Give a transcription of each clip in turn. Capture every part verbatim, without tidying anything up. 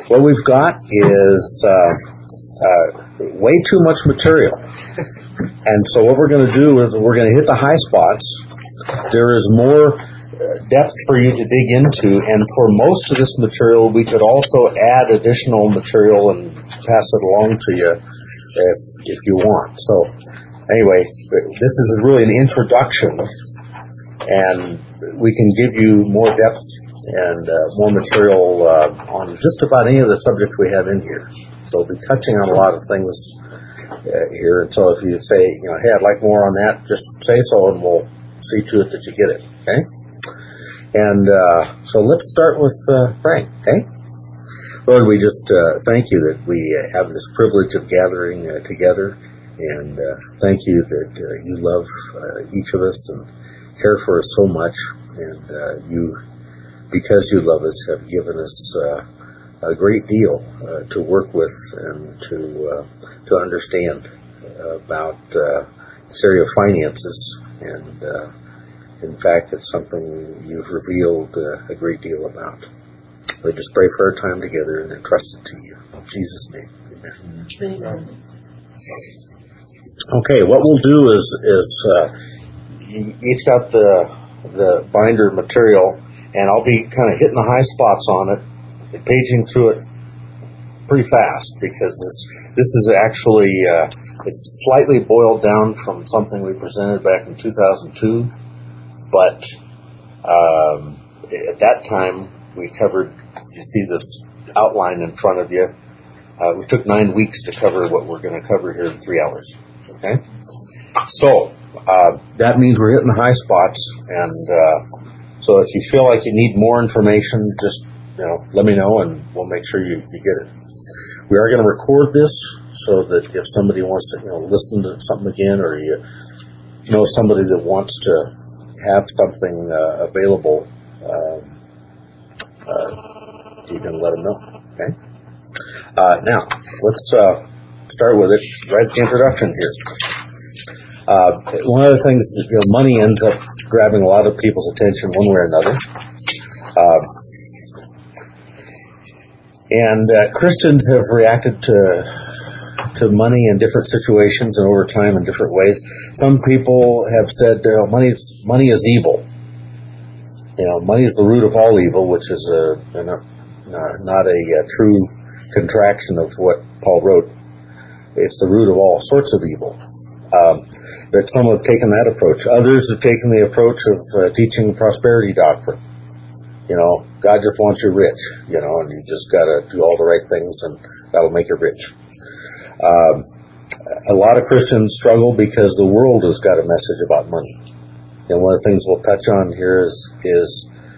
what we've got is uh, uh, way too much material. And so what we're going to do is we're going to hit the high spots. There is more depth for you to dig into, and for most of this material, we could also add additional material and pass it along to you if, if you want. So anyway, this is really an introduction, and we can give you more depth and uh, more material uh, on just about any of the subjects we have in here. So we'll be touching on a lot of things uh, here. And so if you say, you know, hey, I'd like more on that, just say so, and we'll see to it that you get it. Okay? And uh, so let's start with uh, Frank, okay? Lord, we just uh, thank you that we uh, have this privilege of gathering uh, together, and uh, thank you that uh, you love uh, each of us and care for us so much, and uh, you, because you love us, have given us uh, a great deal uh, to work with and to uh, to understand about uh, this area of finances, and uh, in fact, it's something you've revealed uh, a great deal about. We just pray for our time together and entrust it to you. In Jesus' name, amen. Amen. Okay, what we'll do is is uh, you each got the the binder material, and I'll be kind of hitting the high spots on it, paging through it pretty fast, because this this is actually uh, it's slightly boiled down from something we presented back in two thousand two. But um, at that time, we covered, you see this outline in front of you. Uh, we took nine weeks to cover what we're going to cover here in three hours. Okay? So, uh, that means we're hitting the high spots. And uh, so if you feel like you need more information, just, you know, let me know and we'll make sure you, you get it. We are going to record this so that if somebody wants to, you know, listen to something again, or you know somebody that wants to have something uh, available, uh, uh, you can let them know. Okay. Uh, now let's uh, start with it. Right at the introduction here. Uh, one of the things, you know, money ends up grabbing a lot of people's attention one way or another, uh, and uh, Christians have reacted to. to money in different situations and over time in different ways. Some people have said, you know, money is, money is evil. You know, money is the root of all evil, which is a, a, a not a, a true contraction of what Paul wrote. It's the root of all sorts of evil. Um, but some have taken that approach. Others have taken the approach of uh, teaching prosperity doctrine. You know, God just wants you rich, you know, and you just got to do all the right things and that'll make you rich. Um, a lot of Christians struggle because the world has got a message about money. And one of the things we'll touch on here is, is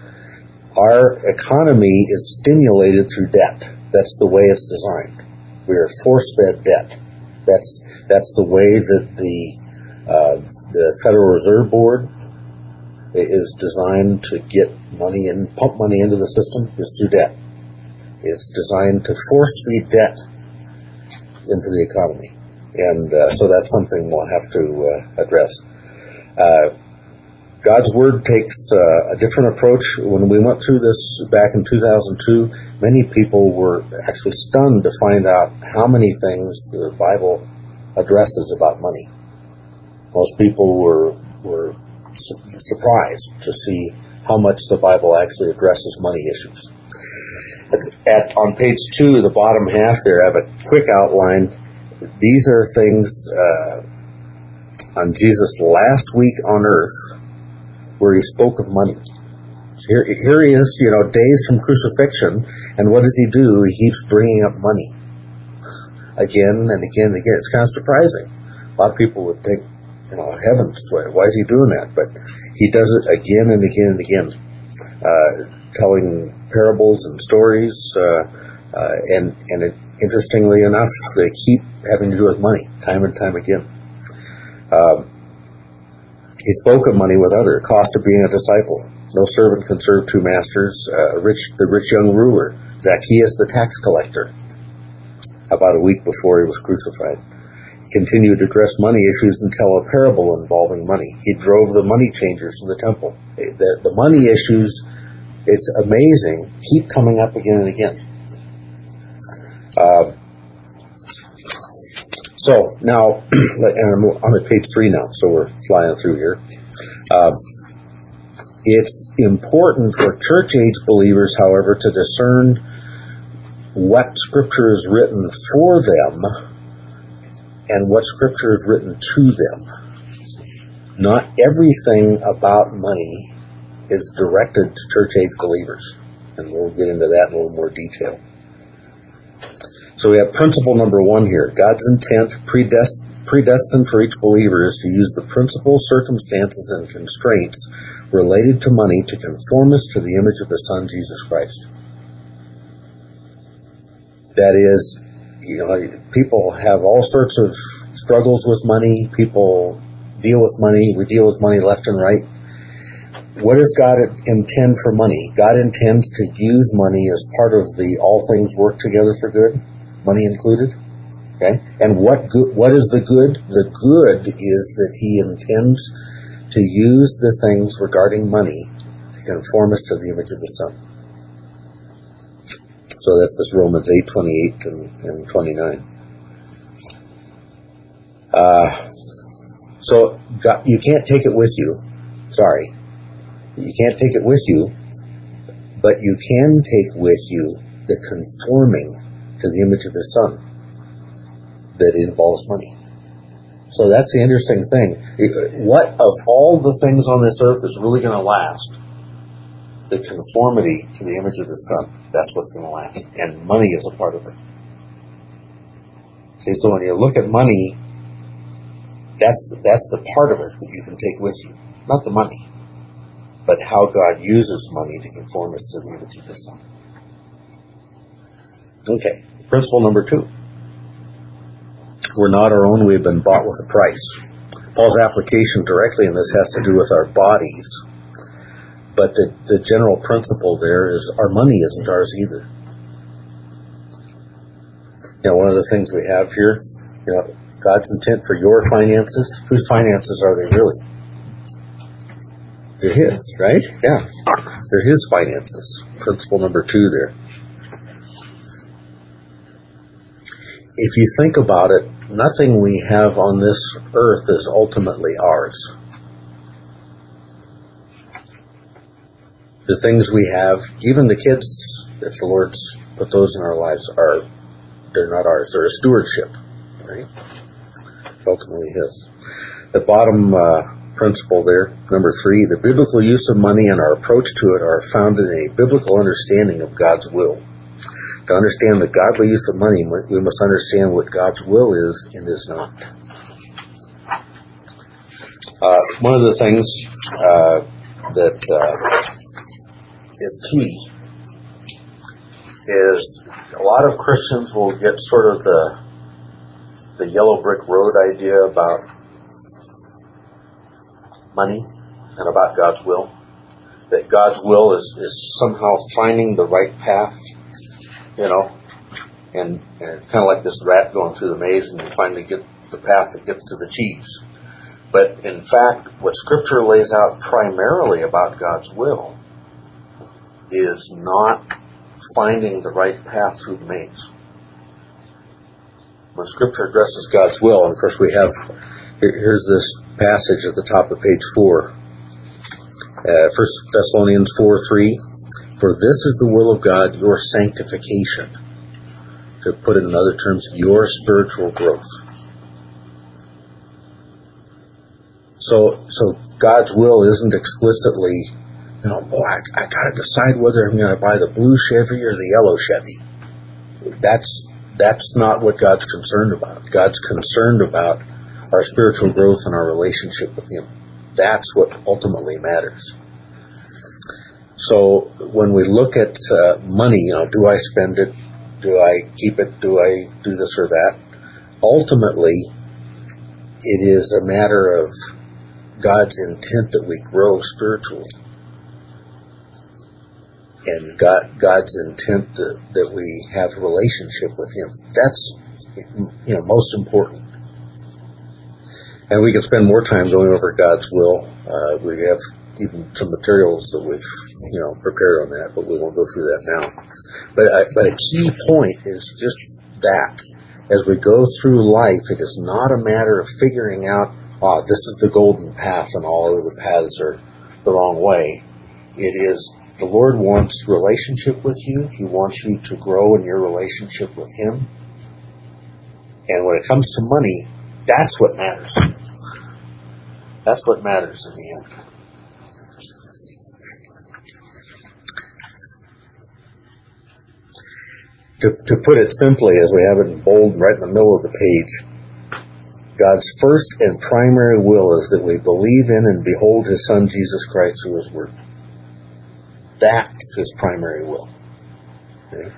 our economy is stimulated through debt. That's the way it's designed. We are force-fed debt. That's that's the way that the uh, the Federal Reserve Board is designed to get money in, pump money into the system, is through debt. It's designed to force-feed debt into the economy, and uh, so that's something we'll have to uh, address. Uh, God's Word takes uh, a different approach. When we went through this back in two thousand two, many people were actually stunned to find out how many things the Bible addresses about money. Most people were were su- surprised to see how much the Bible actually addresses money issues. At, on page two, the bottom half there, I have a quick outline. These are things uh, on Jesus' last week on earth where he spoke of money. Here, here he is, you know, days from crucifixion, and what does he do? He keeps bringing up money again and again and again. It's kind of surprising. A lot of people would think, you know, heavens, why is he doing that? But he does it again and again and again, uh, telling parables and stories, uh, uh, and, and it, interestingly enough, they keep having to do with money, time and time again. Um, he spoke of money with other, cost of being a disciple. No servant can serve two masters. Uh, rich, the rich young ruler, Zacchaeus the tax collector, about a week before he was crucified. He continued to address money issues and tell a parable involving money. He drove the money changers from the temple. The, the money issues, it's amazing, keep coming up again and again. Um, so now, and I'm on page three now, so we're flying through here. Um, it's important for church-age believers, however, to discern what Scripture is written for them and what Scripture is written to them. Not everything about money is directed to church-age believers, and we'll get into that in a little more detail. So we have principle number one here. God's intent, predest- predestined for each believer, is to use the principles, circumstances, and constraints related to money to conform us to the image of the Son, Jesus Christ. That is, you know, people have all sorts of struggles with money. People deal with money. We deal with money left and right. What does God intend for money? God intends to use money as part of the all things work together for good, money included. Okay? And what good, what is the good? The good is that He intends to use the things regarding money to conform us to the image of the Son. So that's this Romans eight twenty-eight and, and twenty-nine. Uh, so God, you can't take it with you. Sorry. You can't take it with you, but you can take with you the conforming to the image of His Son that involves money. So that's the interesting thing. What of all the things on this earth is really going to last? The conformity to the image of the Son. That's what's going to last. And money is a part of it. See, so when you look at money, that's that's the part of it that you can take with you. Not the money, but how God uses money to conform us to the image of His Son. Okay, principle number two. We're not our own, we've been bought with a price. Paul's application directly in this has to do with our bodies. But the, the general principle there is our money isn't ours either. You know, one of the things we have here, you know, God's intent for your finances, whose finances are they really? They're His, right? Yeah. They're His finances. Principle number two there. If you think about it, nothing we have on this earth is ultimately ours. The things we have, even the kids, if the Lord's put those in our lives, are they're not ours. They're a stewardship, right? Ultimately His. The bottom uh, principle there, number three, the biblical use of money and our approach to it are founded in a biblical understanding of God's will. To understand the godly use of money, we must understand what God's will is and is not. Uh, one of the things uh, that uh, is key is a lot of Christians will get sort of the the yellow brick road idea about money and about God's will. That God's will is, is somehow finding the right path, you know, and, and it's kind of like this rat going through the maze and you finally get the path that gets to the cheese. But in fact, what Scripture lays out primarily about God's will is not finding the right path through the maze. When Scripture addresses God's will, and of course we have, here, here's this passage at the top of page four. Uh, First Thessalonians four three. For this is the will of God, your sanctification. To put it in other terms, your spiritual growth. So, so God's will isn't explicitly, you know, boy, I, I got to decide whether I'm going to buy the blue Chevy or the yellow Chevy. That's that's not what God's concerned about. God's concerned about our spiritual growth and our relationship with Him. That's what ultimately matters. So when we look at uh, money, you know, do I spend it? Do I keep it? Do I do this or that? Ultimately, it is a matter of God's intent that we grow spiritually. And God, God's intent that, that we have a relationship with Him. That's, you know, most important. And we can spend more time going over God's will. Uh, we have even some materials that we've, you know, prepared on that, but we won't go through that now. But, uh, but a key point is just that as we go through life, it is not a matter of figuring out, oh, this is the golden path and all of the paths are the wrong way. It is, the Lord wants relationship with you. He wants you to grow in your relationship with Him. And when it comes to money, that's what matters. That's what matters in the end. To, to put it simply, as we have it in bold right in the middle of the page, God's first and primary will is that we believe in and behold His Son, Jesus Christ, through His Word. That's His primary will. Okay.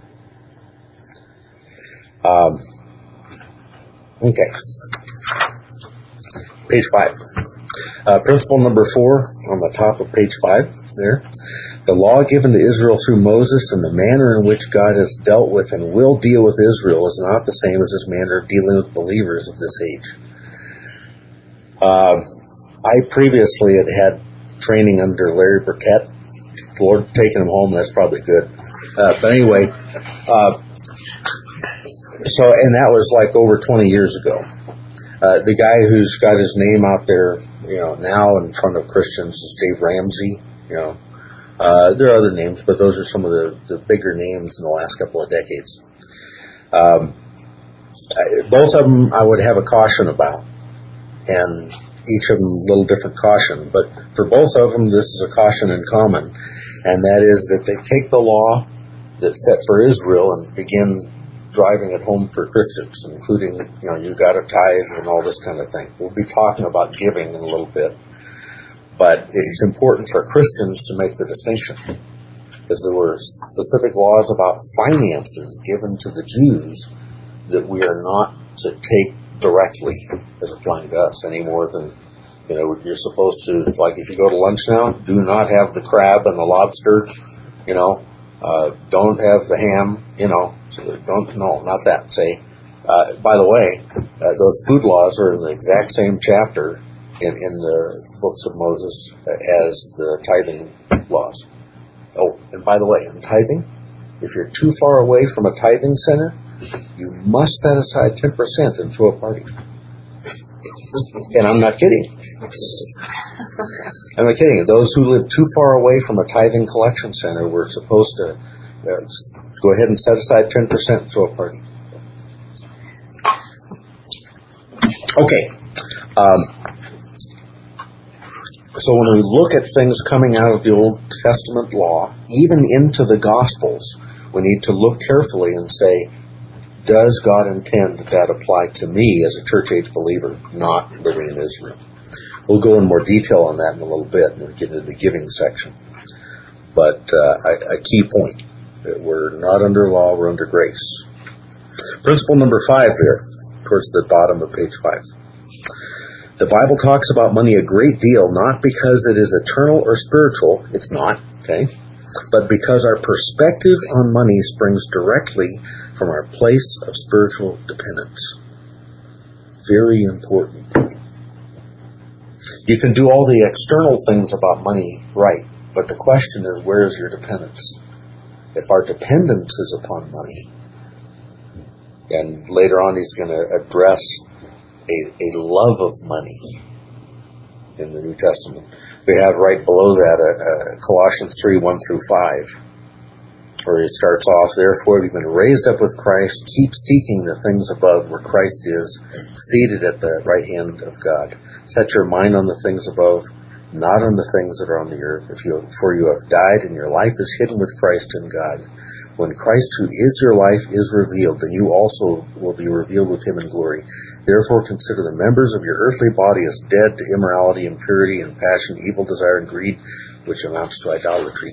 Um, okay. Page five. Uh, principle number four on the top of page five there. The law given to Israel through Moses and the manner in which God has dealt with and will deal with Israel is not the same as His manner of dealing with believers of this age. Uh, I previously had had training under Larry Burkett. The Lord taking him home, that's probably good. Uh, but anyway, uh, so, and that was like over twenty years ago. Uh, the guy who's got his name out there, you know, now in front of Christians is Dave Ramsey, you know. Uh, there are other names, but those are some of the, the bigger names in the last couple of decades. Um, I, both of them I would have a caution about, and each of them a little different caution. But for both of them, this is a caution in common, and that is that they take the law that's set for Israel and begin driving it home for Christians, including, you know, you got to tithe and all this kind of thing. We'll be talking about giving in a little bit. But it's important for Christians to make the distinction, because there were specific laws about finances given to the Jews that we are not to take directly as applying to us any more than, you know, you're supposed to, like if you go to lunch now, do not have the crab and the lobster, you know, uh, don't have the ham, you know, so don't, no, not that, say. Uh, by the way, uh, those food laws are in the exact same chapter in, in the books of Moses as the tithing laws. Oh, and by the way, in tithing, if you're too far away from a tithing center, you must set aside ten percent and throw a party. And I'm not kidding. I'm not kidding. Those who live too far away from a tithing collection center were supposed to uh, go ahead and set aside ten percent and throw a party. Okay. Um, So when we look at things coming out of the Old Testament law, even into the Gospels, we need to look carefully and say, does God intend that that apply to me as a church-age believer not living in Israel? We'll go in more detail on that in a little bit when we get into the giving section. But uh, a, a key point, that we're not under law, we're under grace. Principle number five there, towards the bottom of page five. The Bible talks about money a great deal, not because it is eternal or spiritual, it's not, okay, but because our perspective on money springs directly from our place of spiritual dependence. Very important. You can do all the external things about money right, but the question is, where is your dependence? If our dependence is upon money, and later on he's going to address A, a love of money in the New Testament. We have right below that uh, uh, Colossians three, one through five, where he starts off, therefore you've been raised up with Christ, keep seeking the things above where Christ is, seated at the right hand of God. Set your mind on the things above, not on the things that are on the earth. If you, for you have died and your life is hidden with Christ in God. When Christ, who is your life, is revealed, then you also will be revealed with Him in glory. Therefore consider the members of your earthly body as dead to immorality, impurity, and passion, evil desire, and greed, which amounts to idolatry.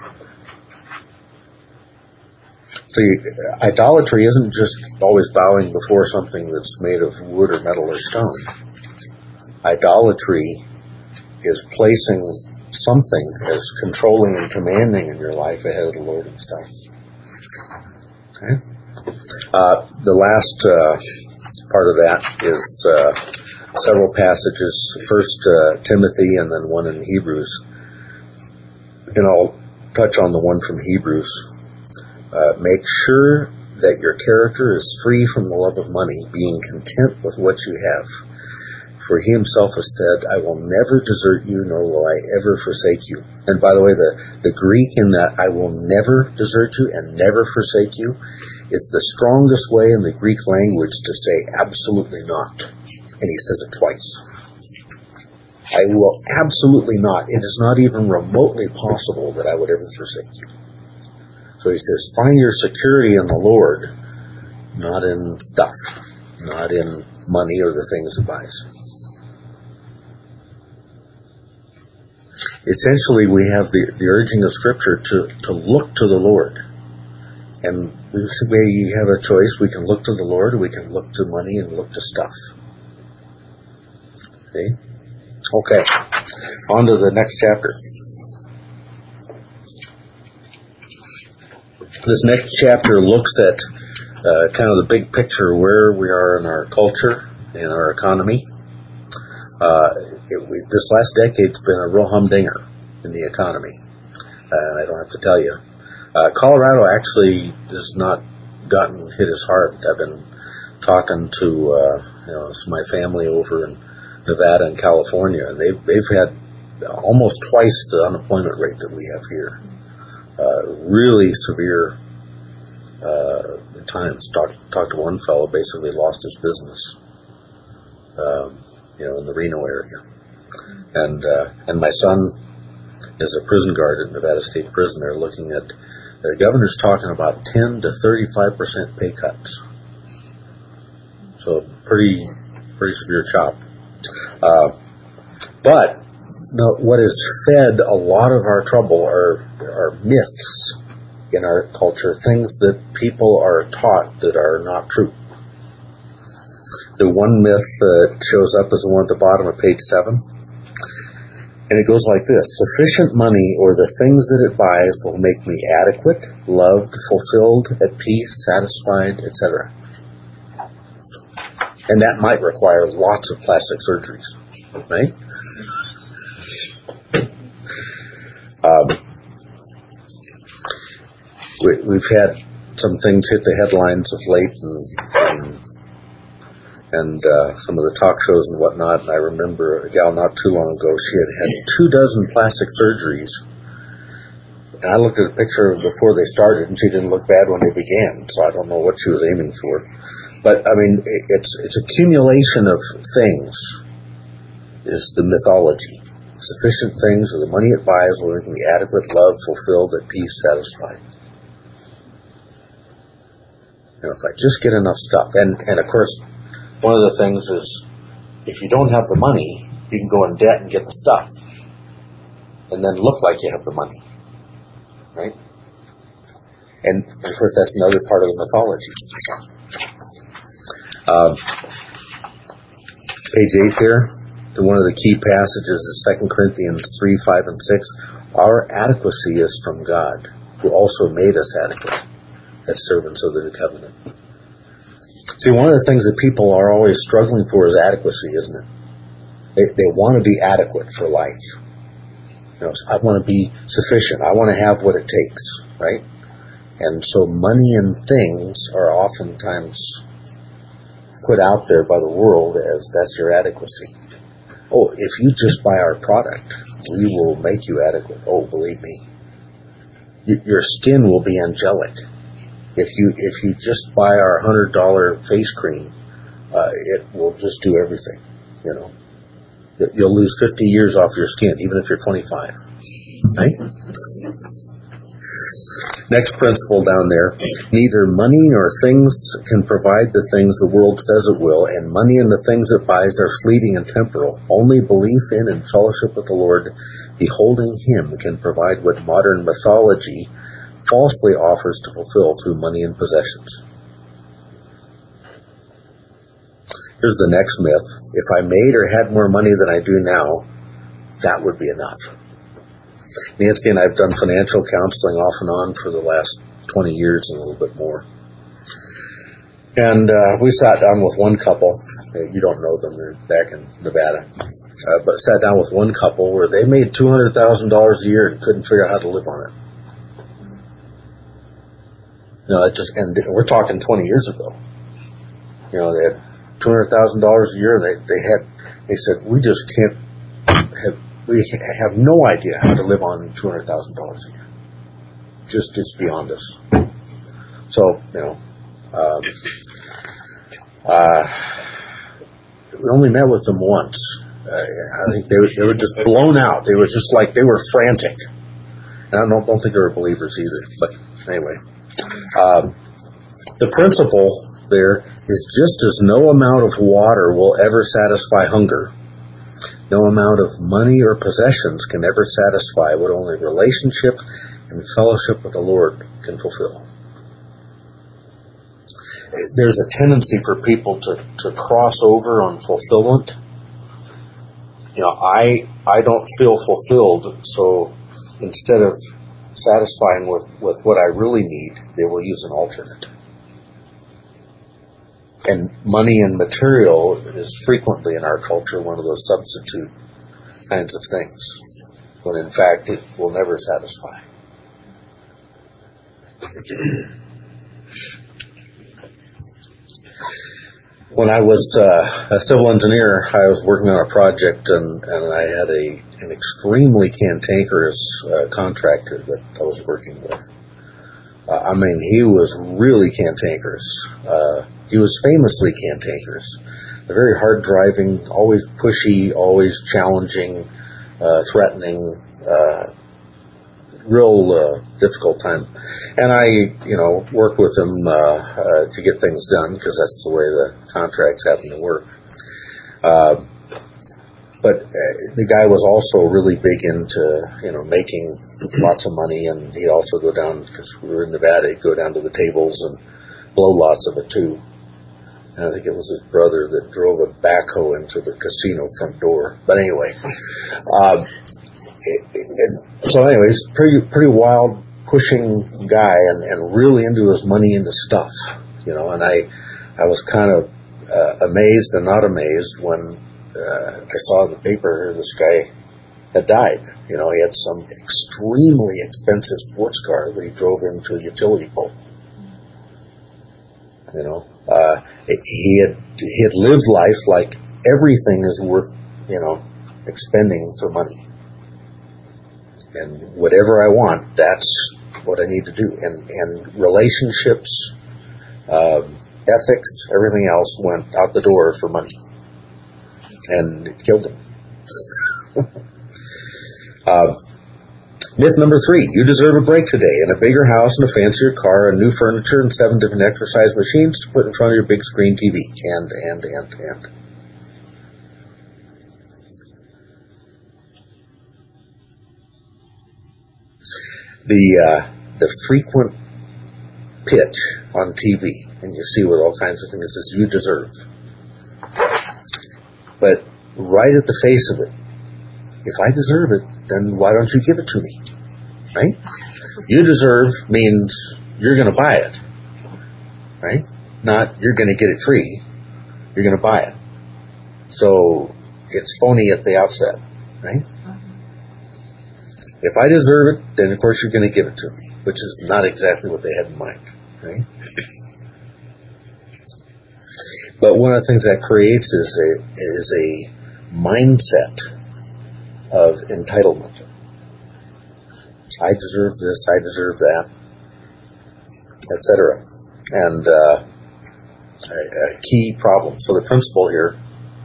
See, idolatry isn't just always bowing before something that's made of wood or metal or stone. Idolatry is placing something as controlling and commanding in your life ahead of the Lord Himself. Okay? Uh, the last uh, part of that is uh, several passages. First uh, Timothy and then one in Hebrews. And I'll touch on the one from Hebrews. Uh, make sure that your character is free from the love of money, being content with what you have. For he himself has said, I will never desert you, nor will I ever forsake you. And by the way, the, the Greek in that I will never desert you and never forsake you is the strongest way in the Greek language to say absolutely not. And he says it twice. I will absolutely not. It is not even remotely possible that I would ever forsake you. So he says, find your security in the Lord, not in stuff, not in money or the things it buys. Essentially, we have the, the urging of Scripture to, to look to the Lord. And we have a choice. We can look to the Lord, or we can look to money and look to stuff. See? Okay. On to the next chapter. This next chapter looks at uh, kind of the big picture, where we are in our culture, in our economy. Uh, it, we, this last decade's been a real humdinger in the economy. Uh, I don't have to tell you. Uh, Colorado actually has not gotten hit as hard. I've been talking to uh, you know, my family over in Nevada and California, and they've they've had almost twice the unemployment rate that we have here. Uh, really severe uh, times. Talked talked to one fellow, basically lost his business. Um, you know, in the Reno area. And uh, and my son is a prison guard at Nevada State Prison. They're looking at, the governor's talking about ten to thirty-five percent pay cuts. So pretty pretty severe chop. Uh, but no, what has fed a lot of our trouble are, are myths in our culture, things that people are taught that are not true. The one myth that shows up is the one at the bottom of page seven. And it goes like this. Sufficient money or the things that it buys will make me adequate, loved, fulfilled, at peace, satisfied, et cetera. And that might require lots of plastic surgeries, right? Um, we, we've had some things hit the headlines of late, and, and and uh, some of the talk shows and whatnot. And I remember a gal not too long ago, she had had two dozen plastic surgeries. And I looked at a picture before they started, and she didn't look bad when they began. So I don't know what she was aiming for. But, I mean, it's it's accumulation of things is the mythology. Sufficient things, or the money it buys will make me adequate, loved, fulfilled, at peace, satisfied. You know, if I just get enough stuff. And, and of course, one of the things is, if you don't have the money, you can go in debt and get the stuff, and then look like you have the money, right? And of course, that's another part of the mythology. Um, page eight here, one of the key passages is Second Corinthians three, five, and six. Our adequacy is from God, who also made us adequate as servants of the new covenant. See, one of the things that people are always struggling for is adequacy, isn't it? They, they want to be adequate for life. You know, I want to be sufficient. I want to have what it takes, right? And so money and things are oftentimes put out there by the world as that's your adequacy. Oh, if you just buy our product, we will make you adequate. Oh, believe me. Y- your skin will be angelic. If you if you just buy our one hundred dollars face cream, uh, it will just do everything, you know. You'll lose fifty years off your skin, even if you're twenty-five. Right? Next principle down there. Neither money nor things can provide the things the world says it will, and money and the things it buys are fleeting and temporal. Only belief in and fellowship with the Lord, beholding Him, can provide what modern mythology falsely offers to fulfill through money and possessions. Here's the next myth. If I made or had more money than I do now, that would be enough. Nancy and I have done financial counseling off and on for the last twenty years and a little bit more. And uh, we sat down with one couple. You don't know them, they're back in Nevada. Uh, but sat down with one couple where they made two hundred thousand dollars a year and couldn't figure out how to live on it. You know, it just, and we're talking twenty years ago. You know, they had two hundred thousand dollars a year. They they had, they said, we just can't have, we have no idea how to live on two hundred thousand dollars a year. Just, it's beyond us. So, you know, um, uh, we only met with them once. Uh, I think they were, they were just blown out. They were just like, they were frantic. And I don't, don't think they were believers either. But anyway, um, the principle there is just as no amount of water will ever satisfy hunger, no amount of money or possessions can ever satisfy what only relationship and fellowship with the Lord can fulfill. There's a tendency for people to, to cross over on fulfillment. You know, I I don't feel fulfilled, so instead of satisfying with, with what I really need, they will use an alternate. And money and material is frequently in our culture one of those substitute kinds of things, when in fact it will never satisfy. When I was uh, a civil engineer, I was working on a project, and, and I had a an extremely cantankerous uh, contractor that I was working with. Uh, I mean, he was really cantankerous. Uh, he was famously cantankerous. A very hard-driving, always pushy, always challenging, uh, threatening, uh, real uh, difficult time. And I, you know, worked with him uh, uh, to get things done, because that's the way the contracts happen to work. Uh, but uh, the guy was also really big into, you know, making lots of money, and he'd also go down, because we were in Nevada, he'd go down to the tables and blow lots of it too. And I think it was his brother that drove a backhoe into the casino front door. But anyway, um, it, it, so anyways, pretty pretty wild, pushing guy, and, and really into his money, into stuff, you know. And I I was kind of uh, amazed and not amazed when uh, I saw in the paper this guy had died. You know, he had some extremely expensive sports car that he drove into a utility pole. You know, uh, he had he had lived life like everything is worth, you know, expending for money. And whatever I want, that's what I need to do. And, and relationships, um, ethics, everything else went out the door for money. And it killed him. uh, myth number three, you deserve a break today, and a bigger house and a fancier car and new furniture and seven different exercise machines to put in front of your big screen T V. And, and, and, and. The uh, the frequent pitch on T V, and you see with all kinds of things, is you deserve. But right at the face of it, if I deserve it, then why don't you give it to me? Right? You deserve means you're going to buy it. Right? Not you're going to get it free. You're going to buy it. So it's phony at the outset. Right? If I deserve it, then of course you're going to give it to me, which is not exactly what they had in mind, right? But one of the things that creates is a is a mindset of entitlement. I deserve this, I deserve that, et cetera. And uh, a, a key problem. So the principle here.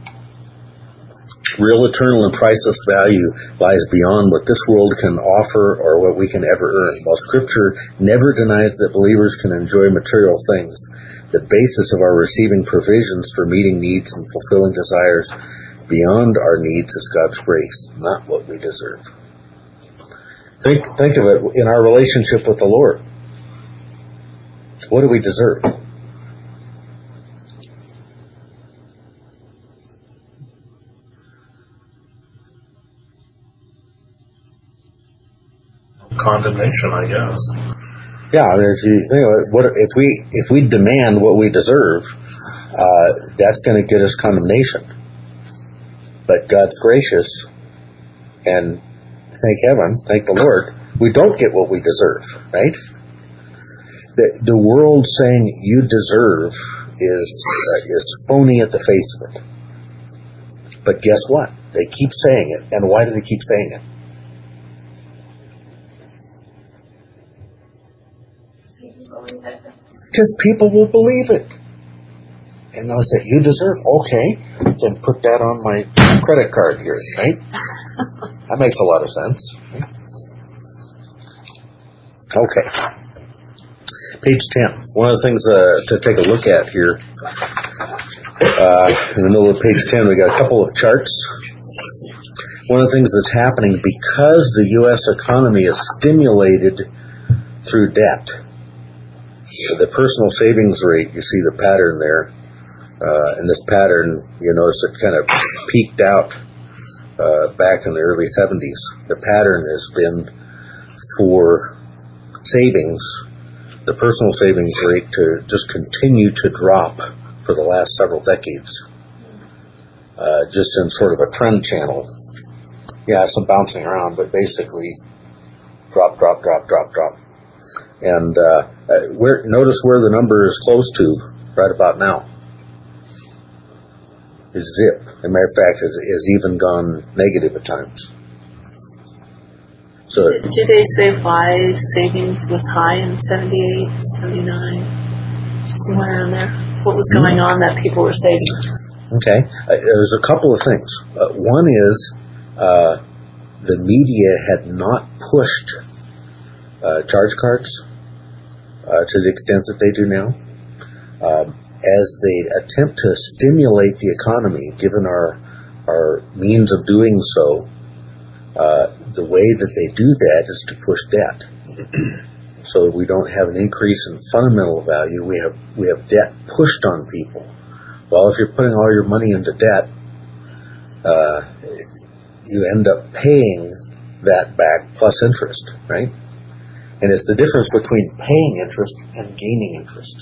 Real, eternal, and priceless value lies beyond what this world can offer or what we can ever earn. While Scripture never denies that believers can enjoy material things, the basis of our receiving provisions for meeting needs and fulfilling desires beyond our needs is God's grace, not what we deserve. Think, think of it in our relationship with the Lord. What do we deserve? Condemnation, I guess. Yeah, I mean, if you think of it, what if we if we demand what we deserve, uh, that's going to get us condemnation. But God's gracious, and thank heaven, thank the Lord, we don't get what we deserve, right? The, the world saying you deserve is uh, is phony at the face of it. But guess what? They keep saying it. And why do they keep saying it? Because people will believe it. And they'll say, you deserve, okay, then put that on my credit card here, right? That makes a lot of sense. Okay. Page ten. One of the things uh, to take a look at here, uh, in the middle of page ten, we got a couple of charts. One of the things that's happening because the U S economy is stimulated through debt. So the personal savings rate, you see the pattern there. Uh, and this pattern, you notice it kind of peaked out uh, back in the early seventies. The pattern has been for savings, the personal savings rate to just continue to drop for the last several decades, uh, just in sort of a trend channel. Yeah, some bouncing around, but basically drop, drop, drop, drop, drop. And uh, where, notice where the number is close to right about now. Is zip. As a matter of fact, it has even gone negative at times. So, do they say why savings was high in seventy-eight, seventy-nine, somewhere around there? What was going on that people were saving? Okay. Uh, there's a couple of things. Uh, one is uh, the media had not pushed uh, charge cards uh, to the extent that they do now. Um, as they attempt to stimulate the economy, given our our means of doing so, uh, the way that they do that is to push debt. So we don't have an increase in fundamental value. We have we have debt pushed on people. Well, if you're putting all your money into debt, uh, you end up paying that back plus interest, right? And it's the difference between paying interest and gaining interest.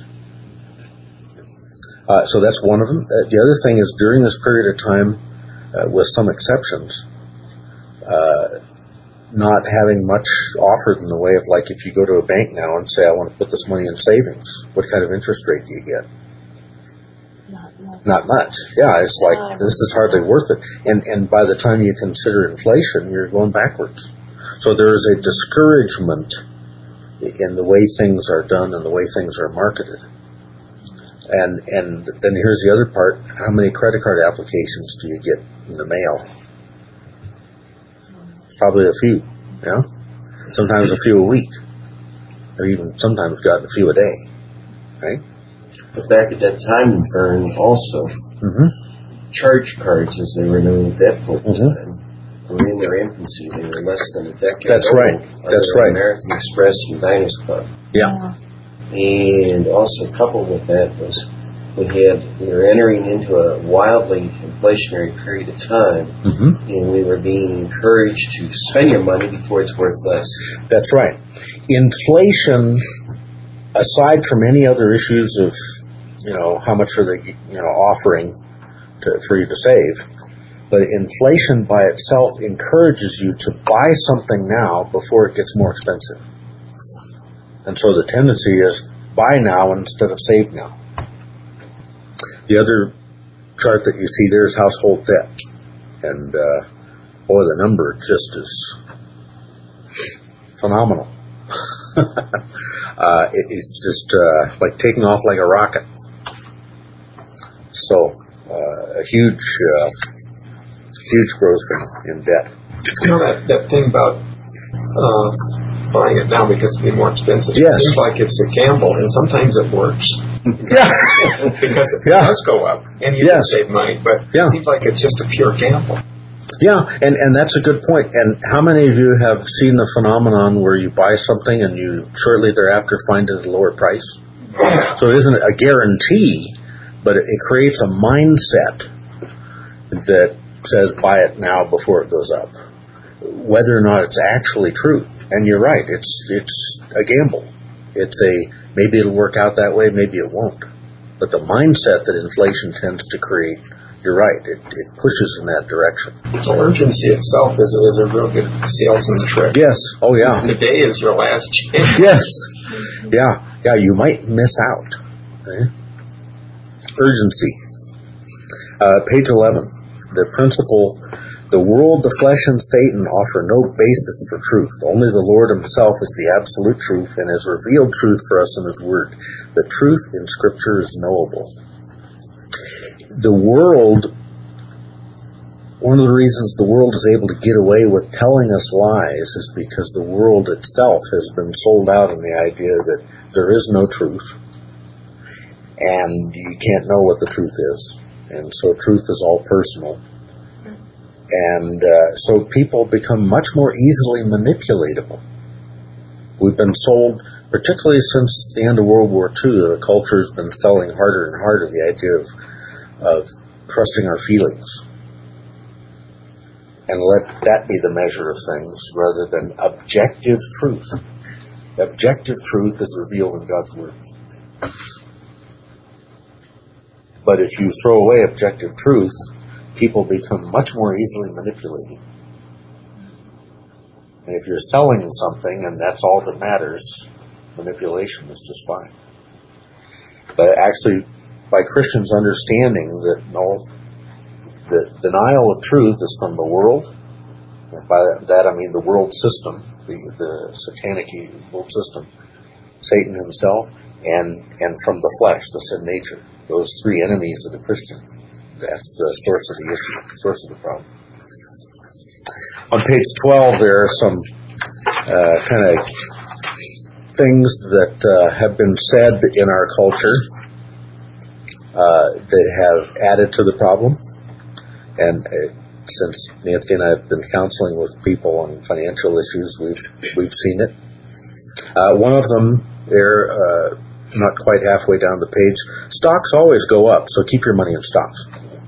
Uh, so that's one of them. Uh, the other thing is during this period of time, uh, with some exceptions, uh, not having much offered in the way of, like, if you go to a bank now and say, I want to put this money in savings, what kind of interest rate do you get? Not much. Not much. Yeah, it's like, this is hardly worth it. And, and by the time you consider inflation, you're going backwards. So there is a discouragement in the way things are done and the way things are marketed. And and then here's the other part. How many credit card applications do you get in the mail? Probably a few, yeah? Sometimes a few a week. Or even sometimes gotten a few a day, right? But back at that time, Vern, also, mm-hmm. charge cards, as they were known at that point in mm-hmm. time, were in their infancy. They were less than a decade That's old. right. That's right. American Express and Diners Club. Yeah. And also coupled with that was we had we were entering into a wildly inflationary period of time, mm-hmm. and we were being encouraged to spend your money before it's worth less. That's right. Inflation, aside from any other issues of, you know, how much are they, you know, offering to, for you to save, but inflation by itself encourages you to buy something now before it gets more expensive. And so the tendency is buy now instead of save now. The other chart that you see there is household debt. And, uh, boy, the number just is phenomenal. uh, it, it's just uh, like taking off like a rocket. So, uh, a huge, uh, huge growth in, in debt. You know, that, that thing about uh, buying it now because it's been more expensive. Yes. It seems like it's a gamble, and sometimes it works. Yeah. Because it yeah. does go up, and you yes. can save money, but yeah. it seems like it's just a pure gamble. Yeah, and, and that's a good point. And how many of you have seen the phenomenon where you buy something and you shortly thereafter find it at a lower price? Yeah. So it isn't a guarantee, but it, it creates a mindset that says buy it now before it goes up, whether or not it's actually true. And you're right, it's it's a gamble. It's a, maybe it'll work out that way, maybe it won't. But the mindset that inflation tends to create, you're right, it, it pushes in that direction. So urgency itself is, is a real good salesman trick. Yes, oh yeah. Today is your last chance. Yes, Yeah, yeah, you might miss out. Okay? Urgency. Uh, page eleven. The principle, the world, the flesh, and Satan offer no basis for truth. Only the Lord himself is the absolute truth and has revealed truth for us in his word. The truth in Scripture is knowable. The world, one of the reasons the world is able to get away with telling us lies is because the world itself has been sold out in the idea that there is no truth and you can't know what the truth is. And so truth is all personal. And uh, so people become much more easily manipulatable. We've been sold, particularly since the end of World War Two, the culture has been selling harder and harder the idea of, of trusting our feelings. And let that be the measure of things rather than objective truth. Objective truth is revealed in God's Word. But if you throw away objective truth, people become much more easily manipulated. And if you're selling something and that's all that matters, manipulation is just fine. But actually, by Christians understanding that no, the denial of truth is from the world, and by that I mean the world system, the, the satanic world system, Satan himself, and, and from the flesh, the sin nature. Those three enemies of the Christian. That's the source of the issue, the source of the problem. On page twelve, there are some uh, kind of things that uh, have been said in our culture uh, that have added to the problem. And uh, since Nancy and I have been counseling with people on financial issues, we've we've seen it. Uh, one of them, there. Uh, not quite halfway down the page, stocks always go up, so keep your money in stocks.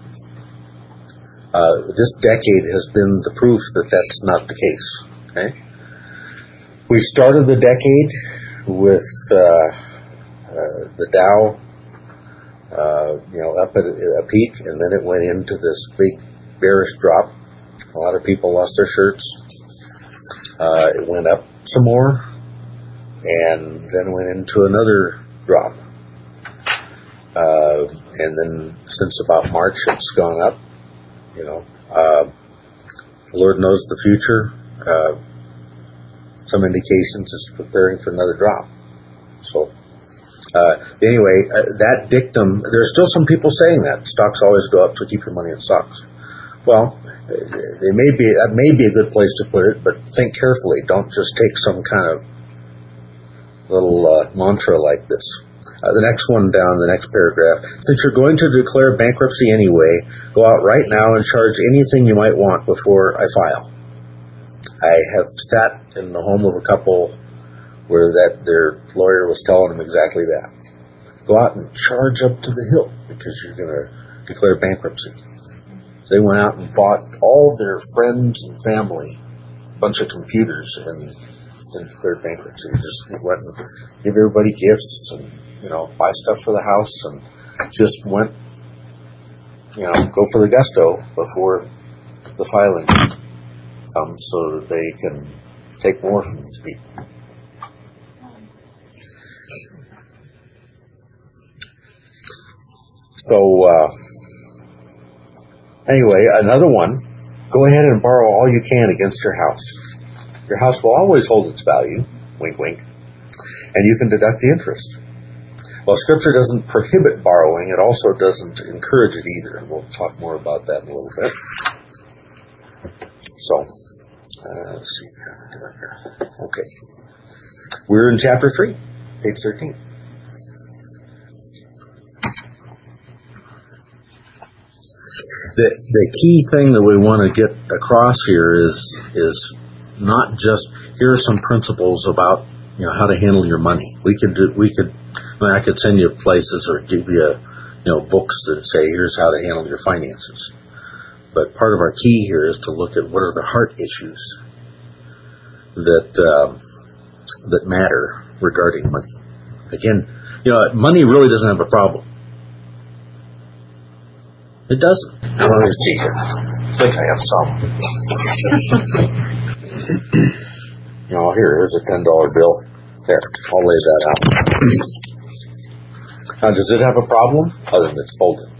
Uh, this decade has been the proof that that's not the case. Okay, we started the decade with uh, uh, the Dow, uh, you know, up at a peak, and then it went into this big bearish drop. A lot of people lost their shirts. Uh, it went up some more, and then went into another drop. Uh, and then since about March, it's gone up. You know, uh, the Lord knows the future. Uh, some indications it's preparing for another drop. So, uh, anyway, uh, that dictum, there's still some people saying that stocks always go up, so keep your money in stocks. Well, they may be, that may be a good place to put it, but think carefully. Don't just take some kind of little uh, mantra like this. Uh, the next one down, the next paragraph. Since you're going to declare bankruptcy anyway, go out right now and charge anything you might want before I file. I have sat in the home of a couple where that their lawyer was telling them exactly that. Go out and charge up to the hilt because you're going to declare bankruptcy. So they went out and bought all their friends and family a bunch of computers and and declared bankruptcy. Just went and give everybody gifts and, you know, buy stuff for the house and just went, you know, go for the gusto before the filing comes so that they can take more from these people. So, uh, anyway, another one, go ahead and borrow all you can against your house. Your house will always hold its value, wink, wink, and you can deduct the interest. Well, Scripture doesn't prohibit borrowing. It also doesn't encourage it either, and we'll talk more about that in a little bit. So, uh, let's see. Okay. We're in chapter three, page thirteen. The, the key thing that we want to get across here is is not just, here are some principles about, you know, how to handle your money. We could do, we could, I mean, I could send you places or give you, you know, books that say, here's how to handle your finances. But part of our key here is to look at what are the heart issues that, um, that matter regarding money. Again, you know, money really doesn't have a problem. It doesn't. Now, let me see here. I think I have some. You know, here, here's a ten dollar bill. There, I'll lay that out. Now, does it have a problem other than it's folded?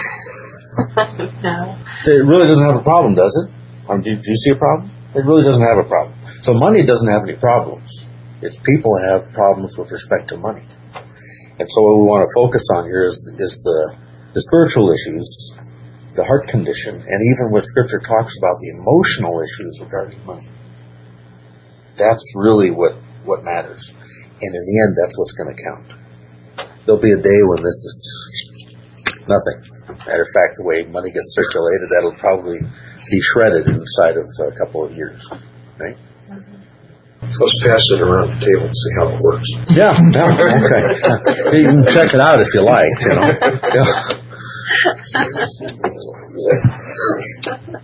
No. It really doesn't have a problem, does it? Um, do, do you see a problem? It really doesn't have a problem. So money doesn't have any problems. It's people have problems with respect to money. And so what we want to focus on here is, is the, the spiritual issues, the heart condition, and even what Scripture talks about, the emotional issues regarding money. That's really what, what matters. And in the end, that's what's going to count. There'll be a day when this is nothing. Matter of fact, the way money gets circulated, that'll probably be shredded inside of a couple of years. Right? Let's pass it around the table and see how it works. Yeah, yeah, okay. You can check it out if you like, you know. Yeah.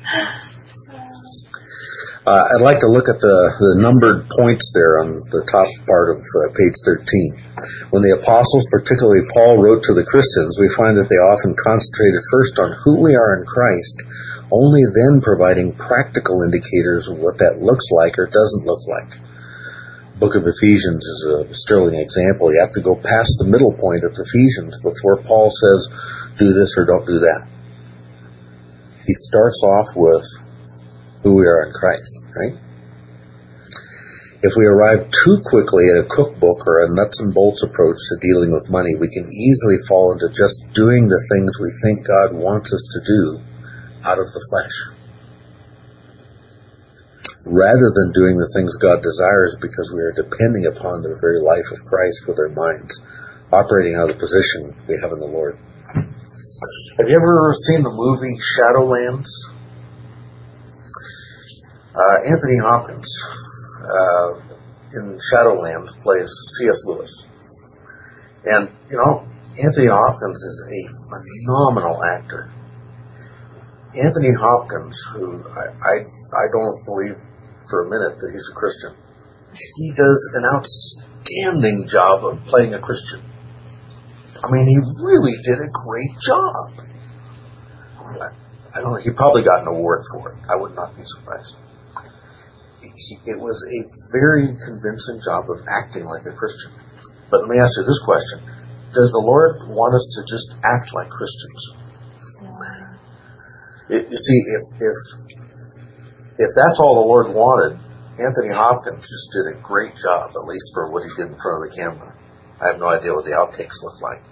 Uh, I'd like to look at the, the numbered points there on the top part of uh, page thirteen. When the apostles, particularly Paul, wrote to the Christians, we find that they often concentrated first on who we are in Christ, only then providing practical indicators of what that looks like or doesn't look like. The book of Ephesians is a sterling example. You have to go past the middle point of Ephesians before Paul says, do this or don't do that. He starts off with who we are in Christ, right? If we arrive too quickly at a cookbook or a nuts and bolts approach to dealing with money, we can easily fall into just doing the things we think God wants us to do out of the flesh, rather than doing the things God desires because we are depending upon the very life of Christ with our minds, operating out of the position we have in the Lord. Have you ever seen the movie Shadowlands? Uh, Anthony Hopkins uh, in Shadowlands plays C S Lewis. And, you know, Anthony Hopkins is a phenomenal actor. Anthony Hopkins, who I, I, I don't believe for a minute that he's a Christian, he does an outstanding job of playing a Christian. I mean, he really did a great job. I, I don't know, he probably got an award for it. I would not be surprised. It was a very convincing job of acting like a Christian. But let me ask you this question. Does the Lord want us to just act like Christians? It, you see, if, if if that's all the Lord wanted, Anthony Hopkins just did a great job, at least for what he did in front of the camera. I have no idea what the outtakes look like.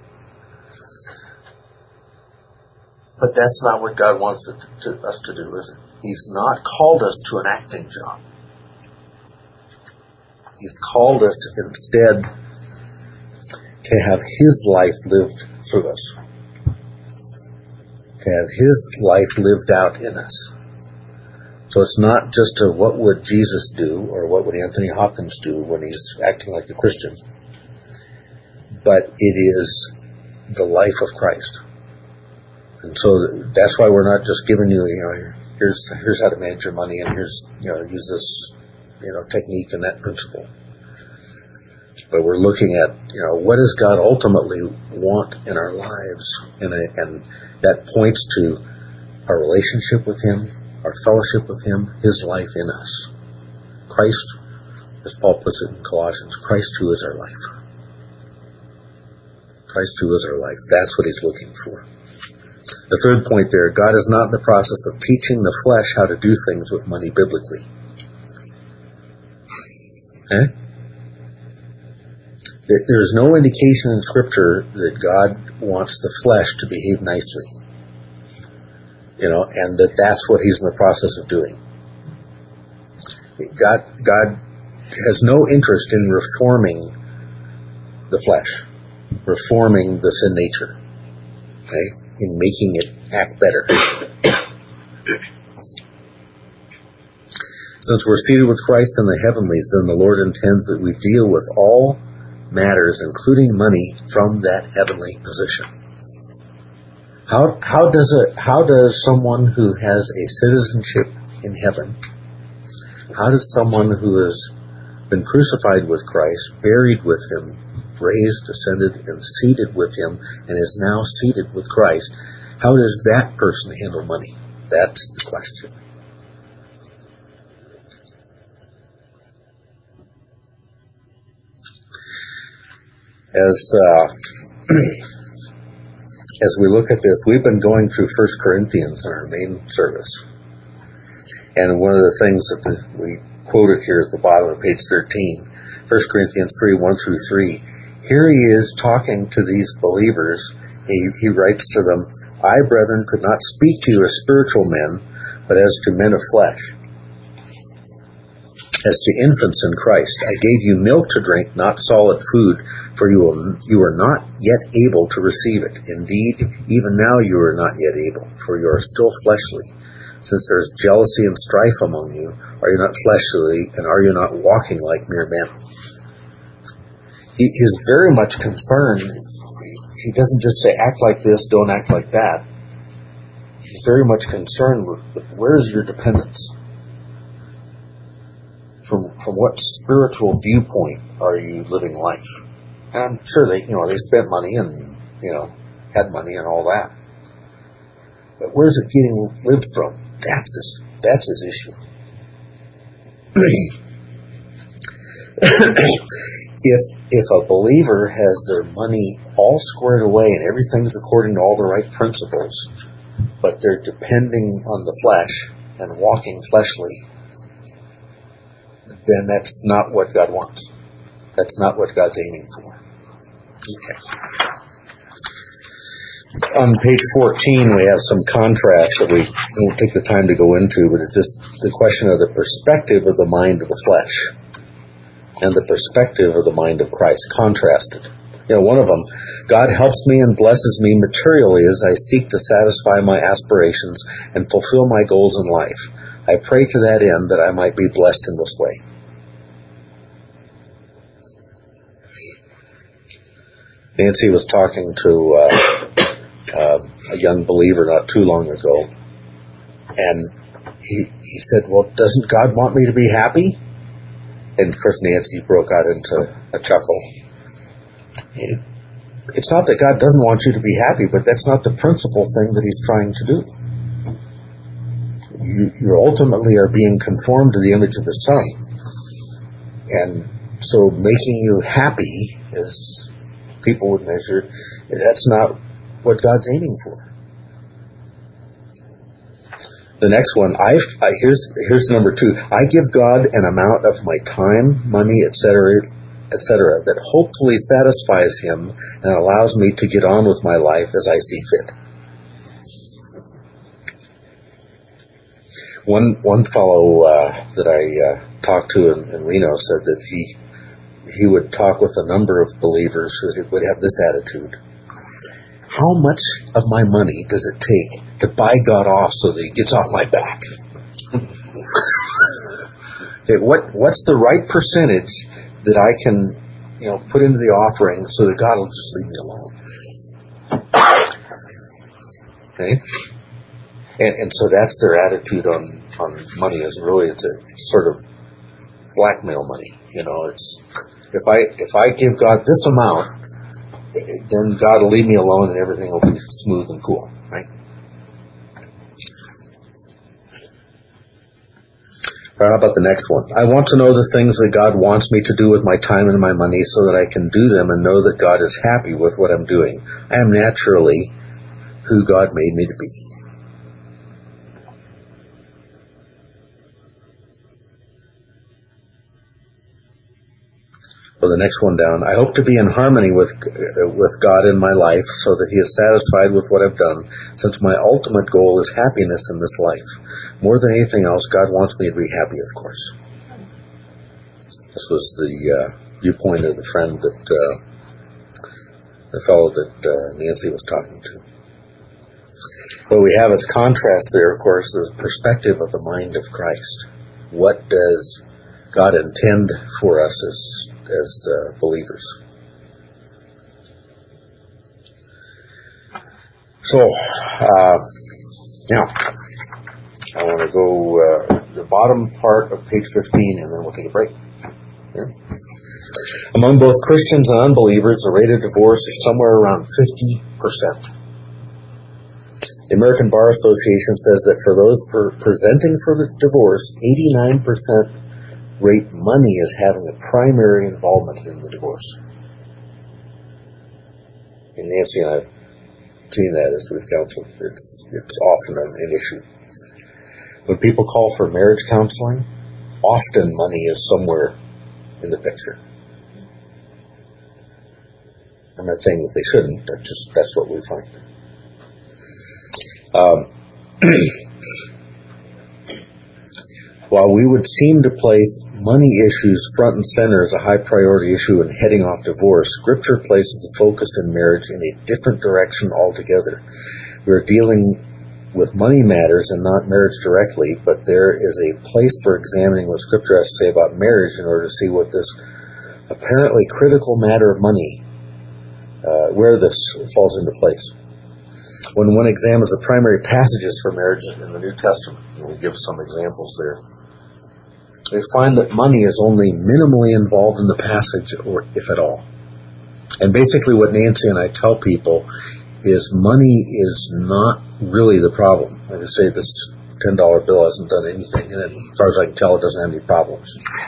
But that's not what God wants it to, to, us to do, is it? He's not called us to an acting job. He's called us to, instead to have His life lived through us. To have His life lived out in us. So it's not just a what would Jesus do or what would Anthony Hopkins do when he's acting like a Christian. But it is the life of Christ. And so that's why we're not just giving you, you know, here's here's how to manage your money and here's, you know, use this, you know, technique and that principle. But we're looking at, you know, what does God ultimately want in our lives? And, and that points to our relationship with Him, our fellowship with Him, His life in us. Christ, as Paul puts it in Colossians, Christ who is our life. Christ who is our life. That's what He's looking for. The third point there, God is not in the process of teaching the flesh how to do things with money biblically. Eh? There's no indication in Scripture that God wants the flesh to behave nicely. You know, and that that's what He's in the process of doing. God, God has no interest in reforming the flesh, reforming the sin nature, okay, in making it act better. Since we're seated with Christ in the heavenlies, then the Lord intends that we deal with all matters, including money, from that heavenly position. How how does a how does someone who has a citizenship in heaven, how does someone who has been crucified with Christ, buried with Him, raised, ascended, and seated with Him, and is now seated with Christ, how does that person handle money? That's the question. As uh, as we look at this, we've been going through First Corinthians in our main service, and one of the things that the, we quoted here at the bottom of page thirteen, First Corinthians three, one through three. Here he is talking to these believers. He, he writes to them, I, brethren, could not speak to you as spiritual men, but as to men of flesh, as to infants in Christ. I gave you milk to drink, not solid food, for you, will, you are not yet able to receive it. Indeed, even now you are not yet able, for you are still fleshly. Since there is jealousy and strife among you, are you not fleshly, and are you not walking like mere men? He is very much concerned. He doesn't just say, act like this, don't act like that. He's very much concerned with where is your dependence? From from what spiritual viewpoint are you living life? And I'm sure they, you know, they spent money and, you know, had money and all that. But where's it getting lived from? That's his, that's his issue. if if a believer has their money all squared away and everything's according to all the right principles, but they're depending on the flesh and walking fleshly, then that's not what God wants. That's not what God's aiming for. Okay. On page fourteen, we have some contrast that we won't take the time to go into, but it's just the question of the perspective of the mind of the flesh and the perspective of the mind of Christ, contrasted. You know, one of them, God helps me and blesses me materially as I seek to satisfy my aspirations and fulfill my goals in life. I pray to that end that I might be blessed in this way. Nancy was talking to uh, uh, a young believer not too long ago, and he, he said, well, doesn't God want me to be happy? And of course Nancy broke out into a chuckle. It's not that God doesn't want you to be happy, but that's not the principal thing that he's trying to do. You, you ultimately are being conformed to the image of the Son. And so making you happy, as people would measure, that's not what God's aiming for. The next one, I, I here's here's number two. I give God an amount of my time, money, et cetera, et cetera, that hopefully satisfies Him and allows me to get on with my life as I see fit. One one fellow uh, that I uh, talked to in, in Reno said that he he would talk with a number of believers who would have this attitude. How much of my money does it take to buy God off so that He gets off my back? Okay, what what's the right percentage that I can, you know, put into the offering so that God will just leave me alone? Okay, and and so that's their attitude on on money. Is really it's a sort of blackmail money. You know, it's if I if I give God this amount, then God will leave me alone and everything will be smooth and cool, right? How about the next one? I want to know the things that God wants me to do with my time and my money so that I can do them and know that God is happy with what I'm doing. I am naturally who God made me to be. Well, the next one down. I hope to be in harmony with uh, with God in my life so that He is satisfied with what I've done, since my ultimate goal is happiness in this life. More than anything else, God wants me to be happy, of course. This was the uh, viewpoint of the friend that, uh, the fellow that uh, Nancy was talking to. What we have as contrast there, of course, is the perspective of the mind of Christ. What does God intend for us as as uh, believers? So, uh, now, I want to go uh, the bottom part of page fifteen, and then we'll take a break. Here. Among both Christians and unbelievers, the rate of divorce is somewhere around fifty percent. The American Bar Association says that for those per- presenting for the divorce, eighty-nine percent rate money as having a primary involvement in the divorce. And Nancy and I have seen that as we've counseled. It's, it's often an, an issue. When people call for marriage counseling, often money is somewhere in the picture. I'm not saying that they shouldn't. That's just that's what we find. Um, while we would seem to place money issues front and center as a high priority issue in heading off divorce, Scripture places the focus in marriage in a different direction altogether. We are dealing with money matters and not marriage directly, but there is a place for examining what Scripture has to say about marriage in order to see what this apparently critical matter of money, uh, where this falls into place. When one examines the primary passages for marriage in the New Testament, and we give some examples there, we find that money is only minimally involved in the passage, or if at all. And basically what Nancy and I tell people is money is not really the problem. I just say this ten dollar bill hasn't done anything, and as far as I can tell, it doesn't have any problems.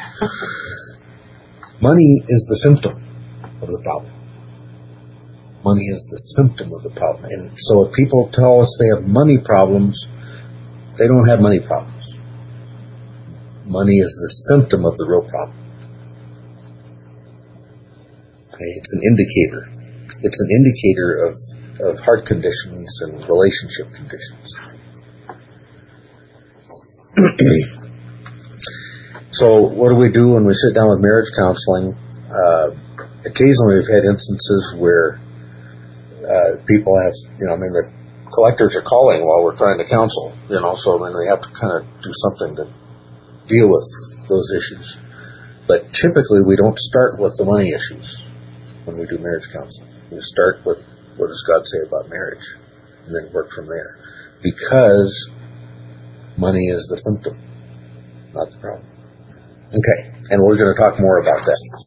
Money is the symptom of the problem. Money is the symptom of the problem. And so if people tell us they have money problems, they don't have money problems. Money is the symptom of the real problem. Okay, it's an indicator. It's an indicator of, of heart conditions and relationship conditions. So what do we do when we sit down with marriage counseling? Uh, occasionally we've had instances where uh, people have, you know, I mean, the collectors are calling while we're trying to counsel, you know, so I mean, we have to kind of do something to deal with those issues. But typically we don't start with the money issues when we do marriage counseling. We start with what does God say about marriage, and then work from there. Because money is the symptom, not the problem. Okay, and we're going to talk more about that.